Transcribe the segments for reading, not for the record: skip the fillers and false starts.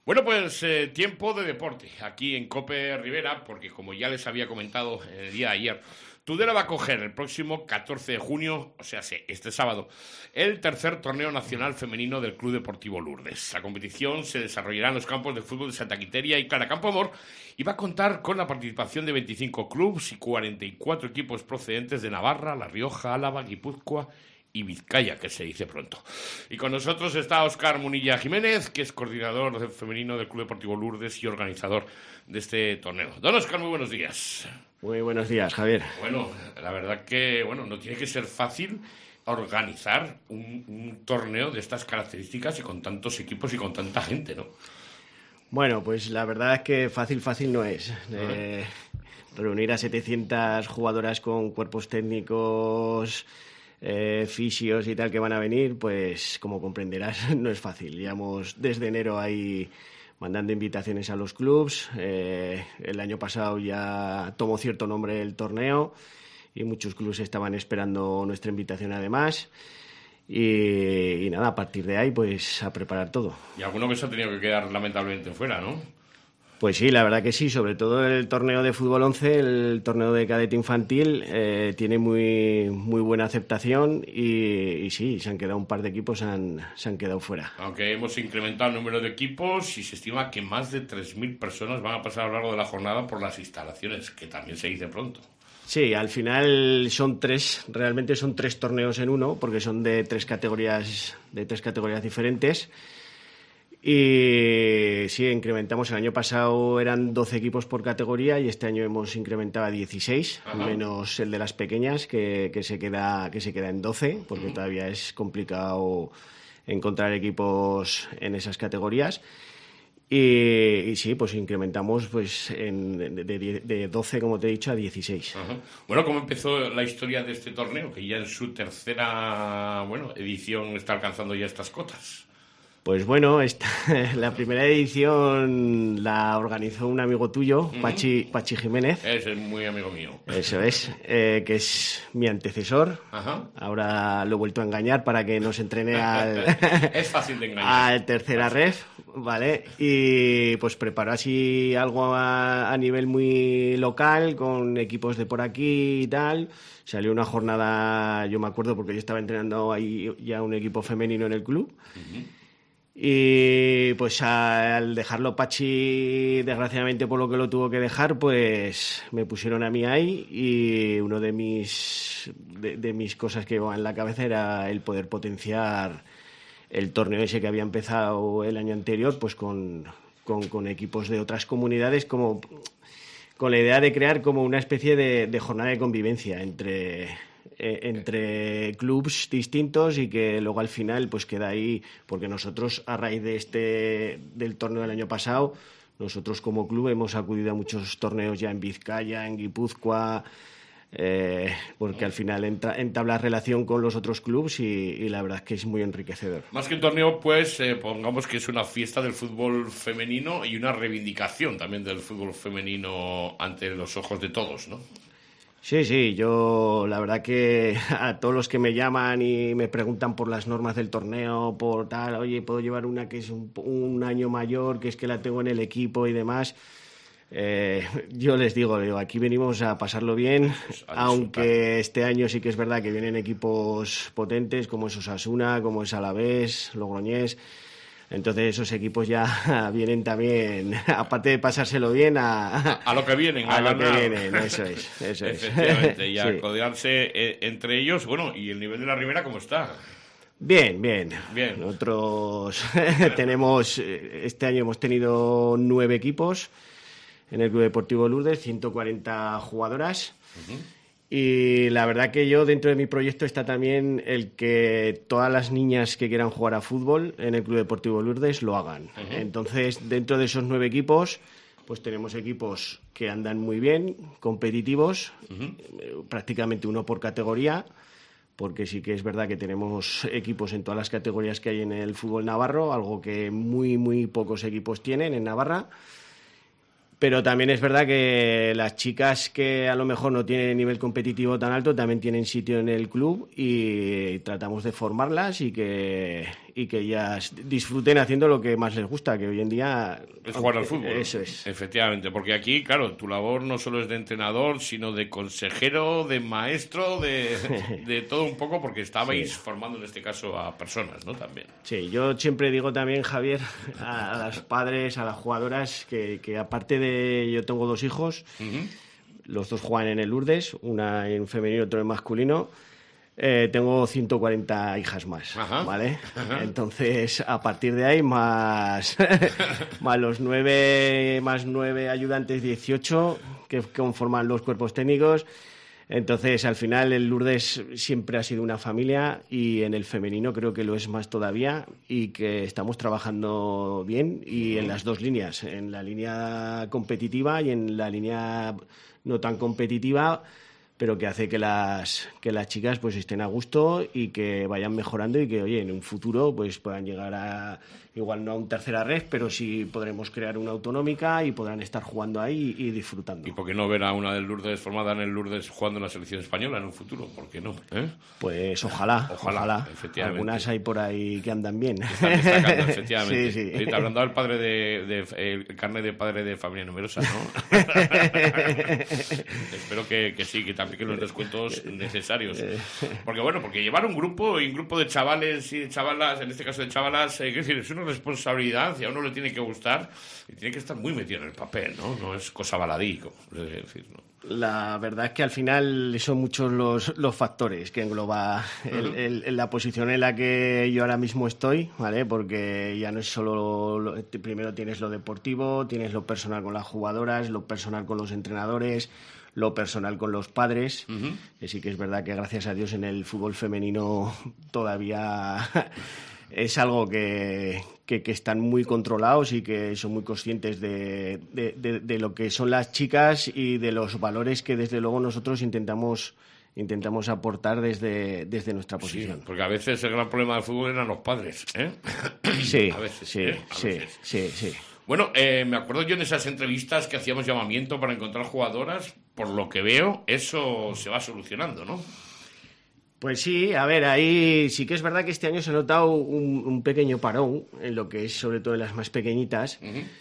Bueno, pues tiempo de deporte aquí en COPE Rivera, porque como ya les había comentado el día de ayer, Tudela va a coger el próximo 14 de junio, o sea, sí, este sábado, el tercer torneo nacional femenino del Club Deportivo Lourdes. La competición se desarrollará en los campos de fútbol de Santa Quiteria y Clara Campoamor y va a contar con la participación de 25 clubes y 44 equipos procedentes de Navarra, La Rioja, Álava, Guipúzcoa y Vizcaya, que se dice pronto. Y con nosotros está Óscar Munilla Jiménez, que es coordinador femenino del Club Deportivo Lourdes y organizador de este torneo. Don Óscar, muy buenos días. Muy buenos días, Javier. Bueno, la verdad que no tiene que ser fácil organizar un torneo de estas características y con tantos equipos y con tanta gente, ¿no? Bueno, pues la verdad es que fácil no es. Reunir a 700 jugadoras con cuerpos técnicos, fisios y tal que van a venir, pues como comprenderás no es fácil. Llevamos desde enero ahí mandando invitaciones a los clubs. El año pasado ya tomó cierto nombre el torneo y muchos clubs estaban esperando nuestra invitación además. Y nada, a partir de ahí pues a preparar todo. Y alguno que se ha tenido que quedar lamentablemente fuera, ¿no? Pues sí, la verdad que sí, sobre todo el torneo de fútbol 11, el torneo de cadete infantil, tiene muy buena aceptación y sí, se han quedado un par de equipos, se han quedado fuera. Aunque hemos incrementado el número de equipos y se estima que más de 3.000 personas van a pasar a lo largo de la jornada por las instalaciones, que también se dice pronto. Sí, al final realmente son tres torneos en uno, porque son de tres categorías diferentes. Y sí, incrementamos. El año pasado eran 12 equipos por categoría y este año hemos incrementado a 16, Ajá. Menos el de las pequeñas, que se queda en 12, porque todavía es complicado encontrar equipos en esas categorías. Y sí, pues incrementamos pues de 12, como te he dicho, a 16. Ajá. Bueno, ¿cómo empezó la historia de este torneo? Que ya en su tercera edición está alcanzando ya estas cotas. Pues bueno, la primera edición la organizó un amigo tuyo, Pachi Jiménez. Es muy amigo mío. Eso es, que es mi antecesor. Ajá. Ahora lo he vuelto a engañar para que nos entrene Es fácil de engañar. al tercera ref, ¿vale? Y pues preparó así algo a nivel muy local, con equipos de por aquí y tal. Salió una jornada, yo me acuerdo porque yo estaba entrenando ahí ya un equipo femenino en el club. Uh-huh. Y pues al dejarlo Pachi, desgraciadamente por lo que lo tuvo que dejar, pues me pusieron a mí ahí y uno de mis cosas que iba en la cabeza era el poder potenciar el torneo ese que había empezado el año anterior, pues con equipos de otras comunidades, como con la idea de crear como una especie de jornada de convivencia entre clubs distintos y que luego al final pues queda ahí, porque nosotros a raíz del torneo del año pasado, nosotros como club hemos acudido a muchos torneos ya en Vizcaya, en Guipúzcoa, porque al final entablas relación con los otros clubs y la verdad es que es muy enriquecedor. Más que un torneo, pues pongamos que es una fiesta del fútbol femenino y una reivindicación también del fútbol femenino ante los ojos de todos, ¿no? Sí, yo la verdad que a todos los que me llaman y me preguntan por las normas del torneo, por tal, oye, ¿puedo llevar una que es un año mayor, que es que la tengo en el equipo y demás? Yo les digo, aquí venimos a pasarlo bien, aunque este año sí que es verdad que vienen equipos potentes como es Osasuna, como es Alavés, Logroñés. Entonces esos equipos ya vienen también, aparte de pasárselo bien, a lo que vienen, a lo que vienen, eso es. Efectivamente, y a sí. codearse entre ellos. Bueno, ¿y el nivel de la Ribera cómo está? Bien. Nosotros este año hemos tenido 9 equipos en el Club Deportivo Lourdes, 140 jugadoras. Uh-huh. Y la verdad que yo, dentro de mi proyecto, está también el que todas las niñas que quieran jugar a fútbol en el Club Deportivo Lourdes lo hagan. Uh-huh. Entonces, dentro de esos 9 equipos, pues tenemos equipos que andan muy bien, competitivos, uh-huh. Prácticamente uno por categoría, porque sí que es verdad que tenemos equipos en todas las categorías que hay en el fútbol navarro, algo que muy pocos equipos tienen en Navarra. Pero también es verdad que las chicas que a lo mejor no tienen nivel competitivo tan alto también tienen sitio en el club y tratamos de formarlas y que que ellas disfruten haciendo lo que más les gusta, que hoy en día es jugar al fútbol. Eso es. Efectivamente, porque aquí, claro, tu labor no solo es de entrenador, sino de consejero, de maestro, de todo un poco, porque estabais formando en este caso a personas, ¿no? También. Sí, yo siempre digo también, Javier, a los padres, a las jugadoras, que aparte de... Yo tengo 2 hijos, los 2 juegan en el Lourdes, una en femenino y otro en masculino. Tengo 140 hijas más, ¿vale? Entonces, a partir de ahí, más los 9 ayudantes, 18 que conforman los cuerpos técnicos. Entonces, al final, el Lourdes siempre ha sido una familia y en el femenino creo que lo es más todavía y que estamos trabajando bien y en las 2 líneas, en la línea competitiva y en la línea no tan competitiva, pero que hace que las chicas pues estén a gusto y que vayan mejorando y que, oye, en un futuro pues puedan llegar a, igual no a un tercera red, pero sí podremos crear una autonómica y podrán estar jugando ahí y disfrutando. ¿Y por qué no ver a una del Lourdes formada en el Lourdes jugando en la selección española en un futuro? ¿Por qué no? Pues ojalá. Efectivamente. Algunas hay por ahí que andan bien. Están destacando, efectivamente. Sí. Te habrán dado el carnet de padre de familia numerosa, ¿no? Espero que sí, que también que los descuentos necesarios. Porque llevar un grupo de chavales y de chavalas, en este caso de chavalas, es decir, es una responsabilidad y a uno le tiene que gustar y tiene que estar muy metido en el papel, ¿no? No es cosa baladí, es decir, ¿no? La verdad es que al final son muchos los factores que engloba la posición en la que yo ahora mismo estoy, ¿vale? Porque ya no es solo primero tienes lo deportivo, tienes lo personal con las jugadoras, lo personal con los entrenadores, lo personal con los padres, que sí que es verdad que gracias a Dios en el fútbol femenino todavía es algo que están muy controlados y que son muy conscientes de lo que son las chicas y de los valores que desde luego nosotros intentamos aportar desde nuestra posición. Sí, porque a veces el gran problema del fútbol eran los padres, ¿eh? Sí, a veces, sí. Bueno, me acuerdo yo en esas entrevistas que hacíamos llamamiento para encontrar jugadoras, por lo que veo, eso se va solucionando, ¿no? Pues sí, a ver, ahí sí que es verdad que este año se ha notado un pequeño parón en lo que es sobre todo en las más pequeñitas,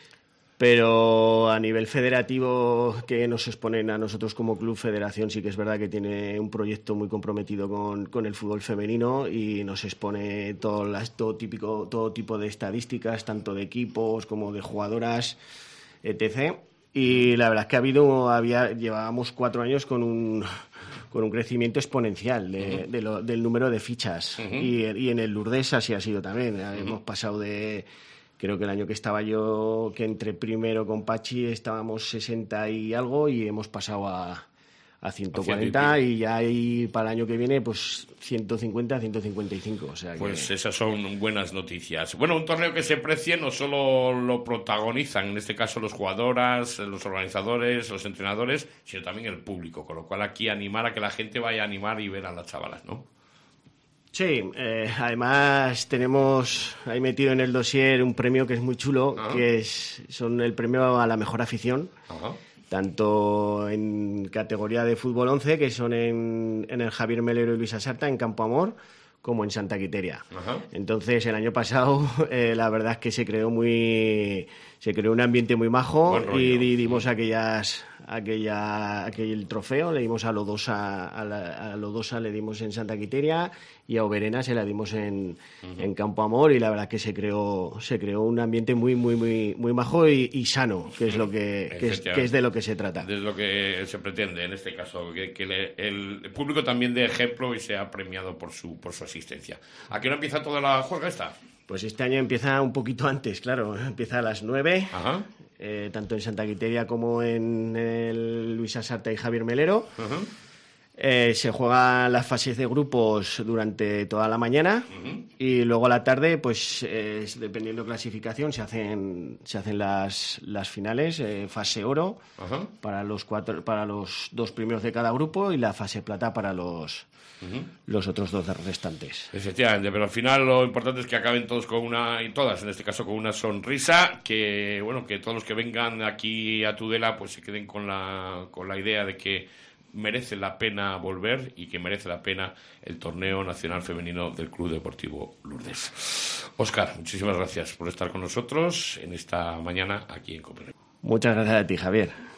pero a nivel federativo que nos exponen a nosotros como club federación sí que es verdad que tiene un proyecto muy comprometido con el fútbol femenino y nos expone todo tipo de estadísticas, tanto de equipos como de jugadoras, etc. Y la verdad es que llevábamos 4 años con un crecimiento exponencial del número de fichas. Y en el Lourdes así ha sido también. Hemos pasado creo que el año que estaba yo, que entré primero con Pachi, estábamos 60 y algo y hemos pasado a 140 y ya hay para el año que viene pues 150, 155. O sea pues esas son buenas noticias. Bueno, un torneo que se precie no solo lo protagonizan, en este caso las jugadoras, los organizadores, los entrenadores, sino también el público, con lo cual aquí animar a que la gente vaya a animar y ver a las chavalas, ¿no? Sí, además tenemos ahí metido en el dossier un premio que es muy chulo, que son el premio a la mejor afición. Tanto en categoría de fútbol 11, que son en el Javier Melero y Luisa Sarta, en Campo Amor, como en Santa Quiteria. Entonces, el año pasado, la verdad es que se creó un ambiente muy majo y dimos aquel trofeo, le dimos a Lodosa le dimos en Santa Quiteria y a Oberena se la dimos en Campo Amor, y la verdad es que se creó un ambiente muy muy muy muy majo y sano, que es lo que es de lo que se trata. De lo que se pretende en este caso, que el público también dé ejemplo y sea premiado por su asistencia. ¿A qué hora empieza toda la juerga esta? Pues este año empieza un poquito antes, claro, empieza a las 9, tanto en Santa Quiteria como en el Luisa Sarta y Javier Melero. Se juegan las fases de grupos durante toda la mañana y luego a la tarde, pues dependiendo de clasificación, se hacen las finales, fase oro para los 2 primeros de cada grupo y la fase plata para los otros 2 restantes. Efectivamente, pero al final lo importante es que acaben todos todas en este caso con una sonrisa, que todos los que vengan aquí a Tudela pues se queden con la idea de que merece la pena volver y que merece la pena el torneo nacional femenino del Club Deportivo Lourdes. Óscar, muchísimas gracias por estar con nosotros en esta mañana aquí en COPE. Muchas gracias a ti, Javier.